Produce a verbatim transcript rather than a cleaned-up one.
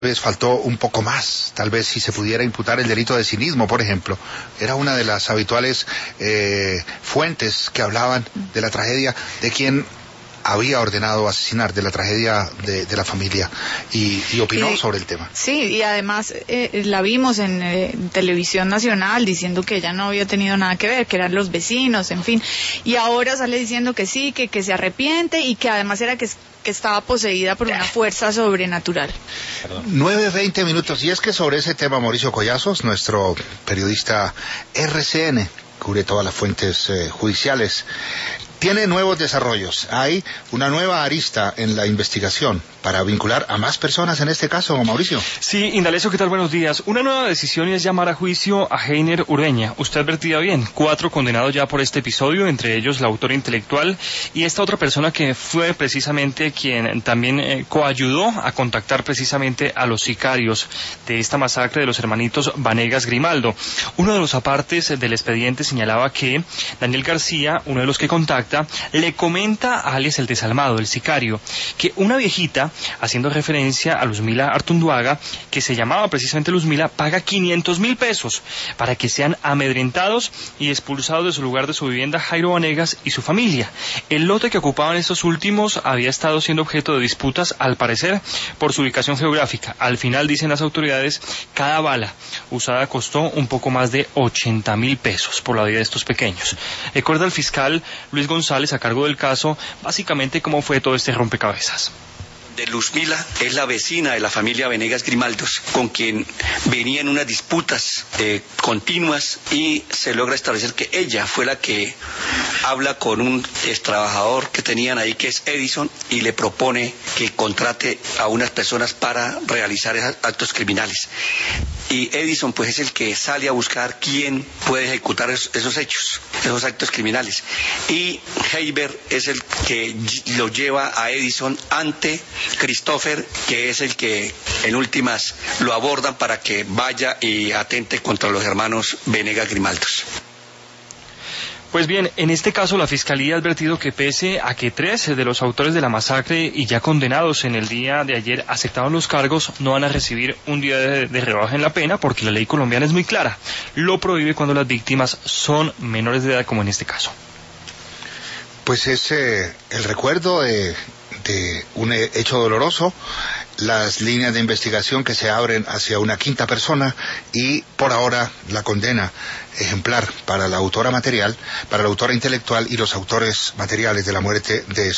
vez faltó un poco más, tal vez si se pudiera imputar el delito de cinismo, por ejemplo. Era una de las habituales eh, fuentes que hablaban de la tragedia de quien había ordenado asesinar, de la tragedia de, de la familia, y, y opinó y, sobre el tema. Sí, y además eh, la vimos en, eh, en televisión nacional diciendo que ella no había tenido nada que ver, que eran los vecinos, en fin, y ahora sale diciendo que sí, que, que se arrepiente y que además era que que estaba poseída por una fuerza sobrenatural. nueve veinte minutos, y es que sobre ese tema Mauricio Collazos, nuestro periodista R C N, cubre todas las fuentes eh, judiciales, tiene nuevos desarrollos. Hay una nueva arista en la investigación para vincular a más personas en este caso, Mauricio. Sí, Indalecio, ¿qué tal? Buenos días. Una nueva decisión es llamar a juicio a Heiner Ureña. Usted advertía bien, cuatro condenados ya por este episodio, entre ellos la autora intelectual y esta otra persona que fue precisamente quien también eh, coayudó a contactar precisamente a los sicarios de esta masacre de los hermanitos Vanegas Grimaldo. Uno de los apartes del expediente señalaba que Daniel García, uno de los que contacta, le comenta a alias el desalmado, el sicario, que una viejita, haciendo referencia a Luzmila Artunduaga, que se llamaba precisamente Luzmila, paga quinientos mil pesos para que sean amedrentados y expulsados de su lugar de su vivienda Jairo Vanegas y su familia. El lote que ocupaban estos últimos había estado siendo objeto de disputas, al parecer, por su ubicación geográfica. Al final, dicen las autoridades, cada bala usada costó un poco más de ochenta mil pesos por la vida de estos pequeños. Recuerda el fiscal Luis González, a cargo del caso, básicamente cómo fue todo este rompecabezas. De Luzmila es la vecina de la familia Vanegas Grimaldos, con quien venían unas disputas eh, continuas, y se logra establecer que ella fue la que habla con un extrabajador que tenían ahí, que es Edison, y le propone que contrate a unas personas para realizar esos actos criminales. Y Edison pues es el que sale a buscar quién puede ejecutar esos, esos hechos, esos actos criminales. Y Heiber es el que lo lleva a Edison ante Christopher, que es el que en últimas lo abordan para que vaya y atente contra los hermanos Vanegas Grimaldos. Pues bien, en este caso la Fiscalía ha advertido que pese a que tres de los autores de la masacre y ya condenados en el día de ayer aceptaron los cargos, no van a recibir un día de, de rebaja en la pena, porque la ley colombiana es muy clara. Lo prohíbe cuando las víctimas son menores de edad, como en este caso. Pues es eh, el recuerdo de, de un hecho doloroso, las líneas de investigación que se abren hacia una quinta persona, y por ahora la condena ejemplar para la autora material, para la autora intelectual y los autores materiales de la muerte de